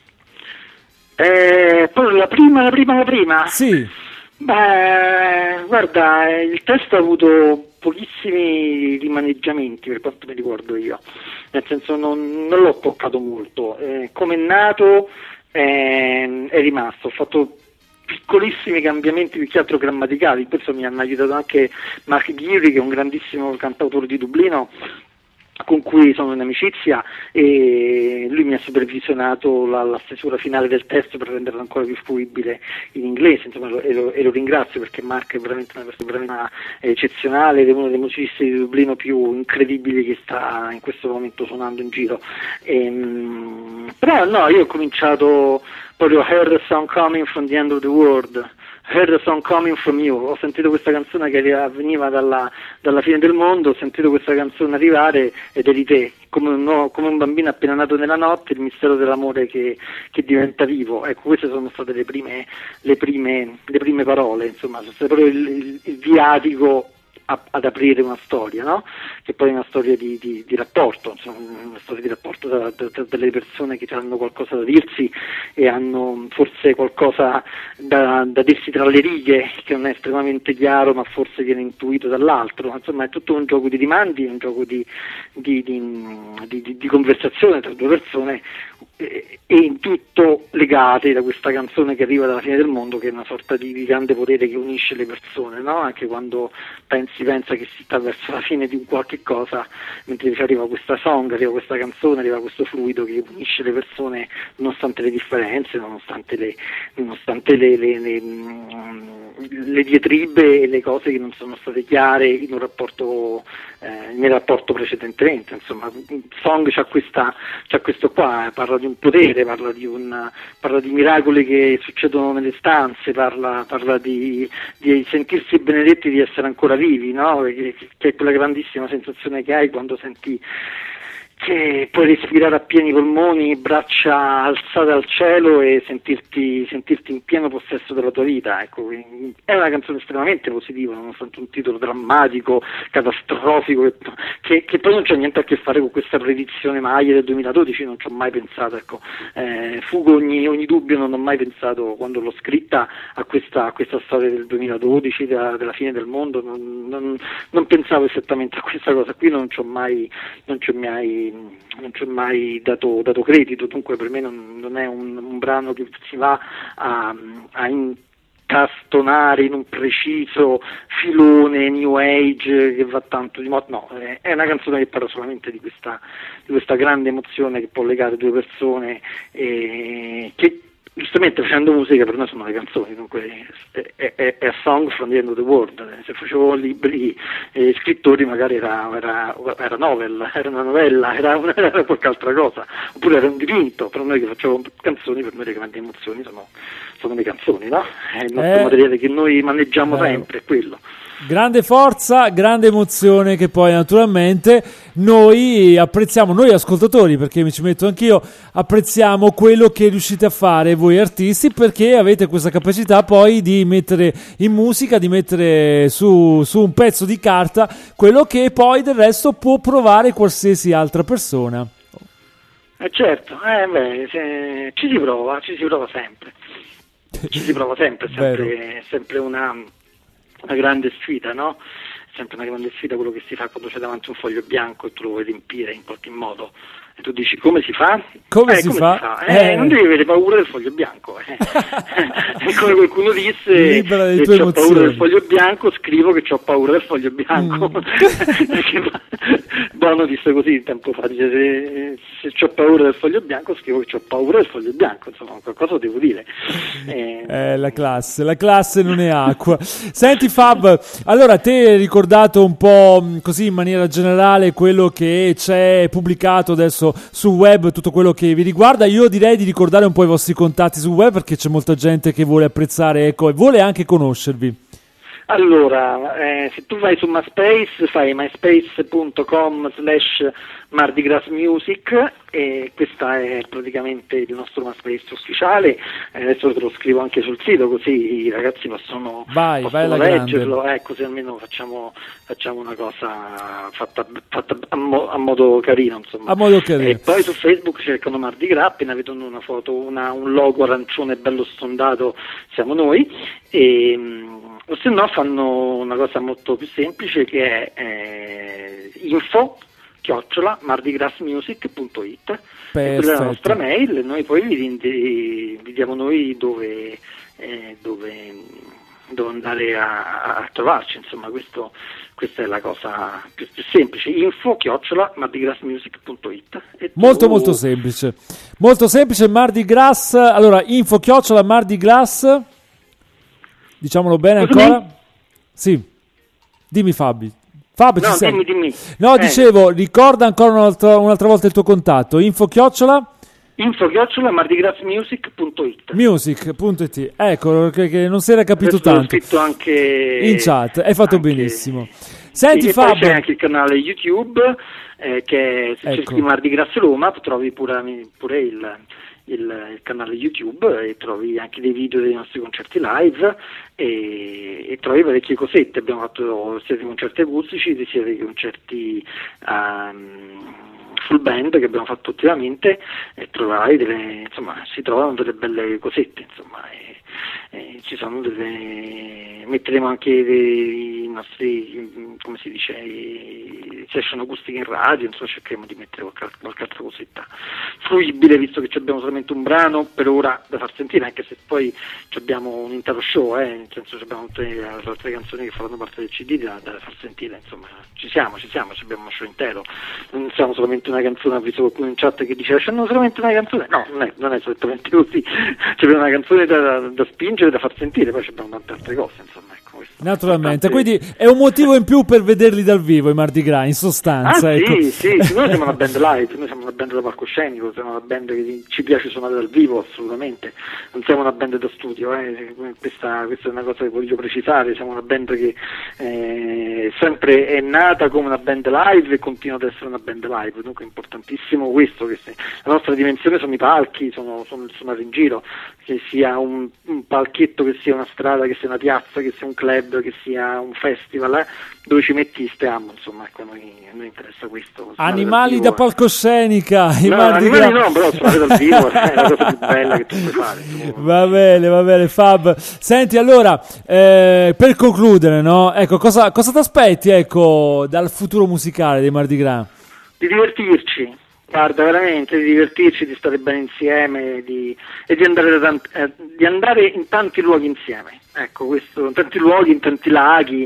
Poi la prima? Sì. Beh, guarda, il testo ha avuto pochissimi rimaneggiamenti per quanto mi ricordo io, nel senso non l'ho toccato molto, come è nato è rimasto, ho fatto piccolissimi cambiamenti più che altro grammaticali, questo mi hanno aiutato anche Mark Geary, che è un grandissimo cantautore di Dublino, con cui sono in amicizia, e lui mi ha supervisionato la stesura finale del testo per renderlo ancora più fruibile in inglese, insomma, e lo ringrazio, perché Mark è veramente una persona eccezionale ed è uno dei musicisti di Dublino più incredibili che sta in questo momento suonando in giro. Però no, io ho cominciato proprio Heard a Song Coming from the End of the World, Heard a Song Coming from You, ho sentito questa canzone che veniva dalla fine del mondo, ho sentito questa canzone arrivare ed eri te, come un bambino appena nato nella notte, il mistero dell'amore che diventa vivo. Ecco, queste sono state le prime parole, insomma, sono state proprio il viatico ad aprire una storia, no? Che poi è una storia di rapporto, insomma, una storia di rapporto tra delle persone che hanno qualcosa da dirsi e hanno forse qualcosa da dirsi tra le righe, che non è estremamente chiaro ma forse viene intuito dall'altro. Insomma, è tutto un gioco di rimandi, un gioco di conversazione tra due persone, e in tutto legate da questa canzone che arriva dalla fine del mondo, che è una sorta di grande potere che unisce le persone, no? Anche quando si pensa che si sta verso la fine di un qualche cosa, mentre arriva questa song, arriva questa canzone, arriva questo fluido che unisce le persone nonostante le differenze, nonostante le diatribe e le cose che non sono state chiare in un rapporto nel rapporto precedentemente. Insomma, Song c'ha questo qua, parla di un potere, parla di miracoli che succedono nelle stanze, parla di sentirsi benedetti di essere ancora vivi, no? Che è quella grandissima sensazione che hai quando senti che puoi respirare a pieni polmoni, braccia alzate al cielo e sentirti in pieno possesso della tua vita. Ecco, è una canzone estremamente positiva, nonostante un titolo drammatico, catastrofico, che poi non c'ha niente a che fare con questa predizione Maya del 2012, non ci ho mai pensato, ecco. Fugo ogni dubbio, non ho mai pensato, quando l'ho scritta, a questa storia del 2012, della fine del mondo, non pensavo esattamente a questa cosa qui, non ci ho mai dato credito. Dunque per me non è un brano che si va a incastonare in un preciso filone new age che va tanto di moda. No, è una canzone che parla solamente di questa grande emozione che può legare due persone, che giustamente facendo musica per noi sono le canzoni, dunque è a song from the end of the world. Se facevo libri scrittori magari era novel, era una novella, era qualche altra cosa, oppure era un dipinto. Per noi che facciamo canzoni, per noi le grandi emozioni sono le canzoni, no? È il nostro materiale che noi maneggiamo sempre, è quello. Grande forza, grande emozione, che poi naturalmente noi apprezziamo, noi ascoltatori, perché mi ci metto anch'io, apprezziamo quello che riuscite a fare voi artisti, perché avete questa capacità poi di mettere in musica, di mettere su un pezzo di carta quello che poi del resto può provare qualsiasi altra persona. Certo, ci si prova sempre. Ci si prova sempre, sempre una grande sfida, no? Sempre una grande sfida quello che si fa quando c'è davanti un foglio bianco e tu lo vuoi riempire in qualche modo. E tu dici: come si fa? Come si fa? Non devi avere paura del foglio bianco. È come qualcuno disse: libera delle tue se ho emozioni. paura del foglio bianco, scrivo che ho paura del foglio bianco. Bono disse così tempo fa: dice, se ho paura del foglio bianco, scrivo che ho paura del foglio bianco. Insomma, qualcosa devo dire. La classe non è acqua. Senti Fab, allora te hai ricordato un po' così in maniera generale quello che c'è pubblicato adesso sul web, tutto quello che vi riguarda. Io direi di ricordare un po' i vostri contatti sul web, perché c'è molta gente che vuole apprezzare, ecco, e vuole anche conoscervi. Allora, se tu vai su MySpace, fai myspace.com/Mardi Gras Music, e questa è praticamente il nostro MySpace ufficiale. Adesso te lo scrivo anche sul sito, così i ragazzi possono leggerlo, così almeno facciamo una cosa fatta a modo carino, insomma. A modo carino. E poi su Facebook cercano Mardi Gras, appena vedono una foto, un logo arancione bello stondato, siamo noi. O se no fanno una cosa molto più semplice, che è info@mardigrasmusic.it. Quella è la nostra mail, noi poi vi diamo noi dove andare a trovarci, insomma questa è la cosa più semplice. info@mardigrassmusic.it. Molto semplice, Mardi Gras. Allora, info@Mardi Gras, diciamolo bene ancora. Sì, dimmi Fabio, No, ci sei? dimmi. No, dicevo, ricorda ancora un'altra volta il tuo contatto. info@mardigrassmusic.it. Music.it. Ecco, che non si era capito Adesso l'ho tanto scritto anche in chat, hai fatto anche- benissimo. Senti e poi Fabio, c'è anche il canale YouTube, che se Ecco. cerchi Mardi Gras Roma trovi pure il canale YouTube, e trovi anche dei video dei nostri concerti live, e trovi parecchie cosette. Abbiamo fatto sia dei concerti acustici sia dei concerti full band che abbiamo fatto ultimamente, e troverai si trovano delle belle cosette, insomma, e ci sono metteremo anche i nostri, come si dice, i session acustiche in radio, insomma cercheremo di mettere qualche altra cosetta fruibile, visto che abbiamo solamente un brano per ora da far sentire, anche se poi abbiamo un intero show, nel senso abbiamo tutte le altre canzoni che faranno parte del CD da far sentire, insomma ci siamo, abbiamo uno show intero, non siamo solamente una canzone. Ho visto qualcuno in chat che dice c'hanno solamente una canzone, no, non è esattamente così, c'è una canzone da spingere, da far sentire, poi abbiamo tante altre cose, insomma, ecco questo. naturalmente, quindi è un motivo in più per vederli dal vivo i Mardi Gras, in sostanza. Ecco. Sì, noi siamo una band live, noi siamo una band da palcoscenico, siamo una band che ci piace suonare dal vivo, assolutamente, non siamo una band da studio, questa è una cosa che voglio precisare, siamo una band che sempre è nata come una band live e continua ad essere una band live, dunque è importantissimo questo, che la nostra dimensione sono i palchi, sono il suonare in giro, che sia un palchetto, che sia una strada, che sia una piazza, che sia un club, che sia un festival, dove ci metti stiamo, insomma, ecco, a noi interessa questo. Animali da palcoscenica, i No, Mardi animali Gras. no, però suonare dal vivo è la cosa più bella che tu puoi fare. Va bene, Fab. Senti, allora, per concludere, no? Ecco, cosa ti aspetti, ecco, dal futuro musicale dei Mardi Gras? Di divertirci, guarda, veramente, di divertirci, di stare bene insieme, e di andare in tanti luoghi insieme. Ecco, questo, in tanti luoghi, in tanti laghi,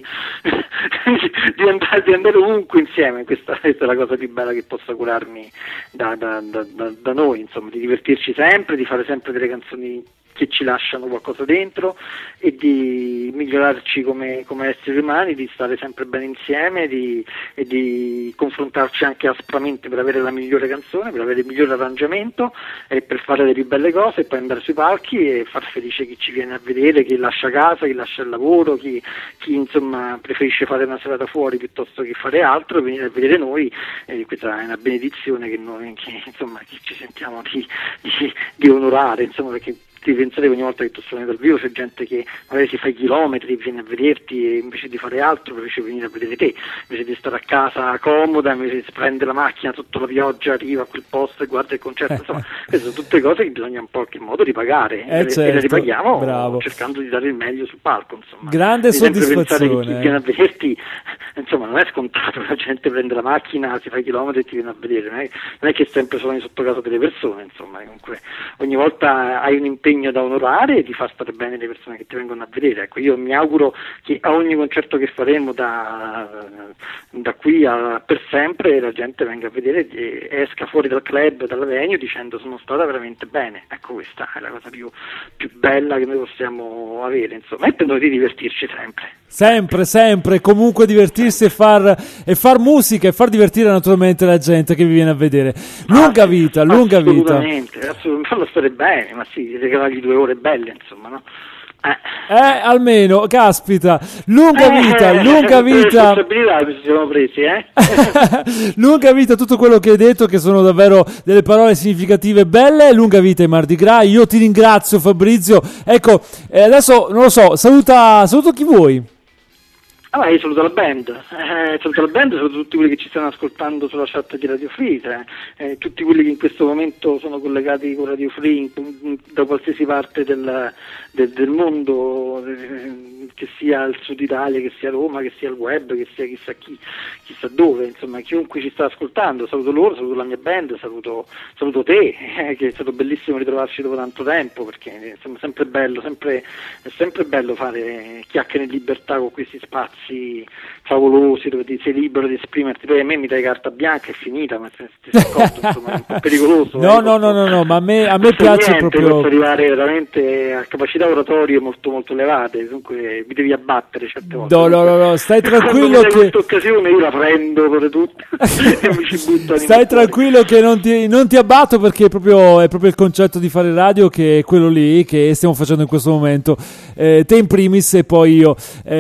di andare ovunque insieme. Questa è la cosa più bella che posso augurarmi da noi, insomma, di divertirci sempre, di fare sempre delle canzoni che ci lasciano qualcosa dentro, e di migliorarci come esseri umani, di stare sempre bene insieme, e di confrontarci anche aspramente per avere la migliore canzone, per avere il migliore arrangiamento, e per fare le più belle cose, e poi andare sui palchi e far felice chi ci viene a vedere, chi lascia casa, chi lascia il lavoro, chi insomma preferisce fare una serata fuori piuttosto che fare altro, venire a vedere noi. Questa è una benedizione che ci sentiamo di onorare, insomma, perché devi pensare ogni volta che tu suoni dal vivo c'è gente che magari si fa i chilometri, viene a vederti, e invece di fare altro preferisce venire a vedere te, invece di stare a casa comoda, invece di prendere la macchina sotto la pioggia, arriva a quel posto e guarda il concerto. Insomma, queste sono tutte cose che bisogna in qualche modo ripagare, e le ripaghiamo bravo. cercando di dare il meglio sul palco, insomma. Grande soddisfazione. Pensare che chi viene a vederti, insomma, non è scontato, la gente prende la macchina, si fa i chilometri e ti viene a vedere, non è che sempre suoni sotto casa delle persone, insomma, comunque ogni volta hai un impegno da onorare e di far stare bene le persone che ti vengono a vedere. Ecco, io mi auguro che a ogni concerto che faremo da qui per sempre la gente venga a vedere e esca fuori dal club, dalla venue, dicendo sono stata veramente bene. Ecco, questa è la cosa più bella che noi possiamo avere, insomma, e per noi di divertirci sempre, comunque divertirsi e far musica e far divertire naturalmente la gente che vi viene a vedere. Lunga vita. Assolutamente, farlo stare bene, ma sì, regalargli 2 ore belle, insomma, no? Almeno, caspita, lunga vita. Ci siamo presi, Lunga vita, tutto quello che hai detto, che sono davvero delle parole significative belle. Lunga vita ai Mardi Gras. Io ti ringrazio, Fabrizio. Ecco, adesso non lo so, saluta chi vuoi. Ah, io saluto la band, saluto tutti quelli che ci stanno ascoltando sulla chat di Radio Free, tutti quelli che in questo momento sono collegati con Radio Free da qualsiasi parte del mondo, che sia il Sud Italia, che sia Roma, che sia il web, che sia chissà dove, insomma, chiunque ci sta ascoltando, saluto loro, saluto la mia band, saluto te, che è stato bellissimo ritrovarci dopo tanto tempo, perché insomma, è sempre bello fare chiacchiere in libertà con questi spazi favolosi dove ti sei libero di esprimerti. Poi a me mi dai carta bianca, è finita, ma ti sei accorto, insomma, è un po' pericoloso. No, ma a me piace niente, proprio. Posso arrivare veramente a capacità oratorie molto molto elevate, dunque mi devi abbattere certe volte. No, stai tranquillo che in questa occasione io la prendo per tutte e mi ci butto. Stai tranquillo che non ti abbatto, perché è proprio il concetto di fare radio, che è quello lì che stiamo facendo in questo momento, te in primis e poi io,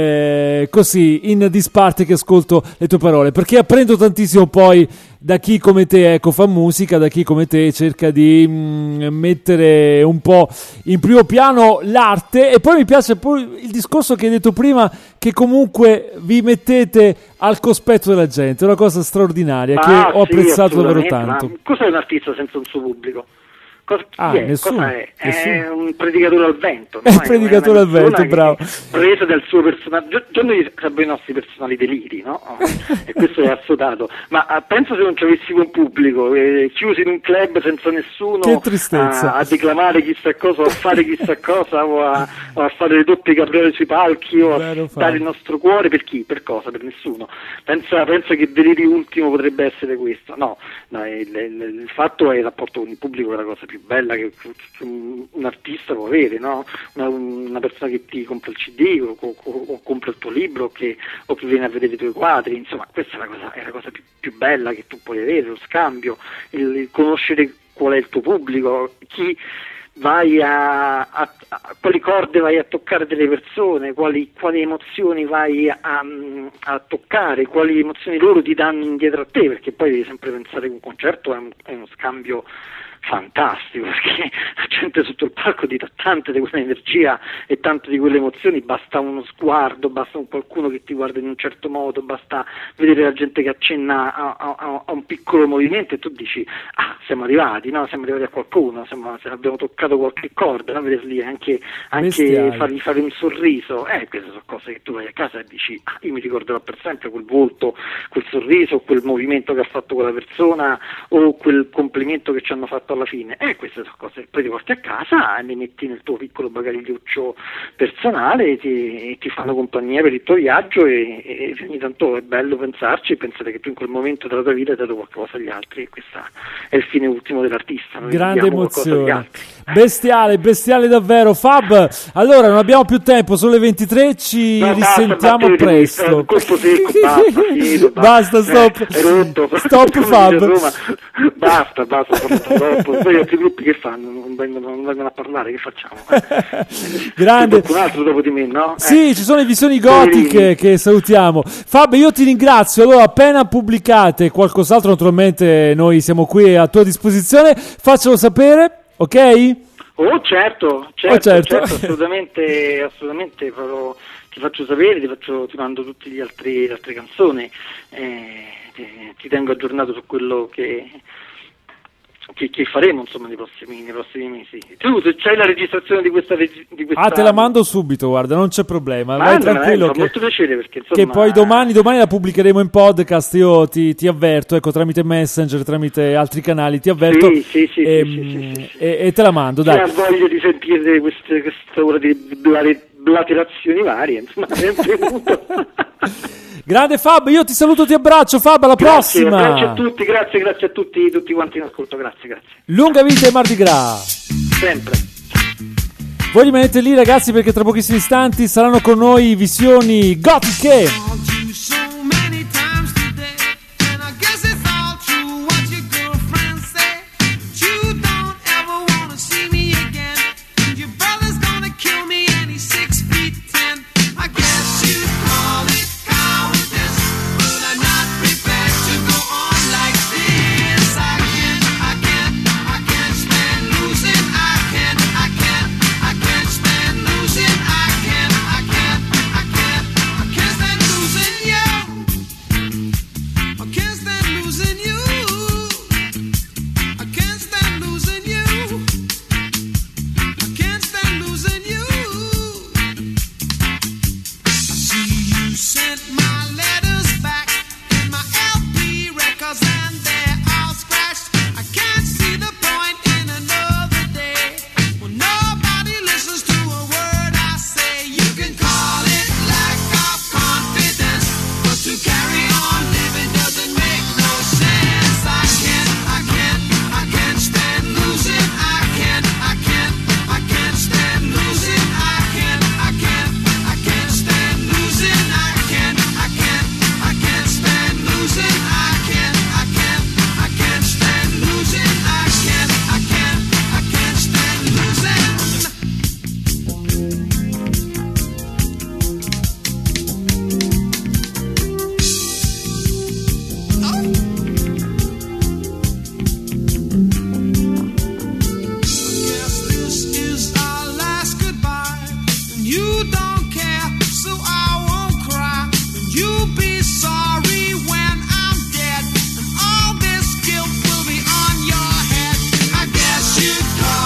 così in disparte che ascolto le tue parole, perché apprendo tantissimo poi da chi come te, ecco, fa musica, da chi come te cerca di mettere un po' in primo piano l'arte. E poi mi piace poi il discorso che hai detto prima, che comunque vi mettete al cospetto della gente, è una cosa straordinaria che ho apprezzato davvero tanto. Ma cos'è un artista senza un suo pubblico? Nessuno. È un predicatore al vento, no? È un predicatore al vento, bravo. Preso dal suo personaggio, noi abbiamo i nostri personali deliri, no? E questo è assodato. Ma penso se non ci avessimo un pubblico, chiusi in un club senza nessuno, che tristezza, a declamare chissà cosa, o a fare chissà cosa, o a fare le doppie capriole sui palchi, o a dare il nostro cuore, per chi? Per cosa? Per nessuno. Pensa che il delirio ultimo potrebbe essere questo. No, il fatto è il rapporto con il pubblico, è la cosa più bella che un artista può avere, no? Una persona che ti compra il CD o compra il tuo libro, o che viene a vedere i tuoi quadri, insomma, questa è la cosa più bella che tu puoi avere, lo scambio, il conoscere qual è il tuo pubblico, chi vai quali corde vai a toccare delle persone, quali emozioni vai a toccare, quali emozioni loro ti danno indietro a te, perché poi devi sempre pensare che un concerto è uno scambio fantastico, perché la gente sotto il palco ti dà tante di quell'energia e tante di quelle emozioni, basta uno sguardo, basta qualcuno che ti guarda in un certo modo, basta vedere la gente che accenna a un piccolo movimento e tu dici siamo arrivati, no? Siamo arrivati a qualcuno, abbiamo toccato qualche corda, no? Vederli anche fargli fare un sorriso, queste sono cose che tu vai a casa e dici io mi ricorderò per sempre quel volto, quel sorriso, quel movimento che ha fatto quella persona, o quel complimento che ci hanno fatto alla fine. Queste sono cose che poi ti porti a casa e le metti nel tuo piccolo bagagliuccio personale e ti fanno compagnia per il tuo viaggio, e ogni tanto è bello pensarci e pensare che tu in quel momento della tua vita hai dato qualcosa agli altri, e questo è il fine ultimo dell'artista. Noi grande emozione, bestiale davvero. Fab, allora non abbiamo più tempo, sono le 23, risentiamo presto. Basta, stop. Stop Fab. Basta. Poi altri gruppi che fanno? Non vengono a parlare, che facciamo? Grande. Qualcun altro dopo di me, no? Sì, ci sono le visioni gotiche che salutiamo. Fab, io ti ringrazio. Allora, appena pubblicate qualcos'altro, naturalmente noi siamo qui a tua disposizione, faccelo sapere, ok? Certo, assolutamente ti faccio sapere, ti mando tutte le altre canzoni, ti tengo aggiornato su quello che faremo, insomma, nei prossimi mesi. Tu, se c'hai la registrazione di questa te la mando subito, guarda, non c'è problema. Vai tranquillo, fa molto piacere, perché insomma, che poi domani la pubblicheremo in podcast. Io ti avverto, ecco, tramite Messenger, tramite altri canali, ti avverto. Sì. E te la mando, dai. Ha voglia di sentire questa ora di blaterazioni varie, insomma. Grande Fab, io ti saluto, ti abbraccio Fab, alla prossima. Grazie a tutti quanti in ascolto, grazie. Lunga vita e Mardi Gras. Sempre. Voi rimanete lì, ragazzi, perché tra pochissimi istanti saranno con noi visioni gotiche.